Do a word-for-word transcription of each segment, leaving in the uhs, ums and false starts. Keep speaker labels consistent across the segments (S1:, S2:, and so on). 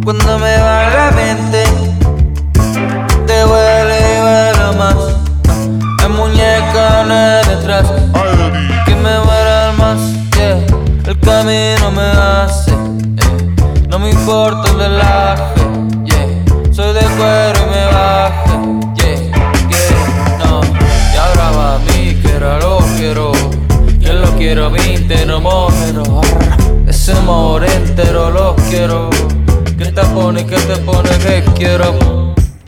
S1: Cuando me va la mente, te huele y huele más. La muñeca no es detrás, que me muera más, yeah. El camino me hace, yeah. No me importa el relaje, yeah. Soy de cuero y me baje, yeah, yeah, no. Y ahora va a mí, que era lo quiero. Que lo quiero veinte, mojero. Ese amor entero lo quiero. Que te pone, que te pone, que quiero.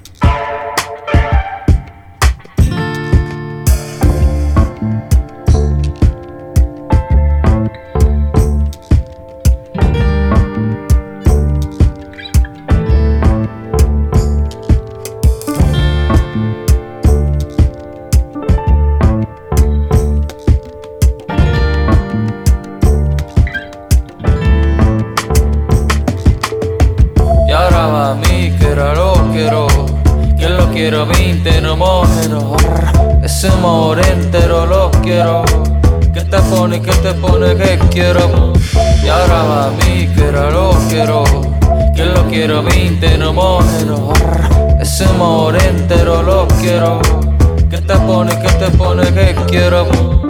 S1: A mí, que era lo quiero, que lo quiero veinte, no mojero. Ese amor entero lo quiero. Que te pone, que te pone, que quiero. Y ahora va a mí, que era lo quiero, que lo quiero veinte, no mojero. Ese amor entero lo quiero. Que te pone, que te pone, que quiero.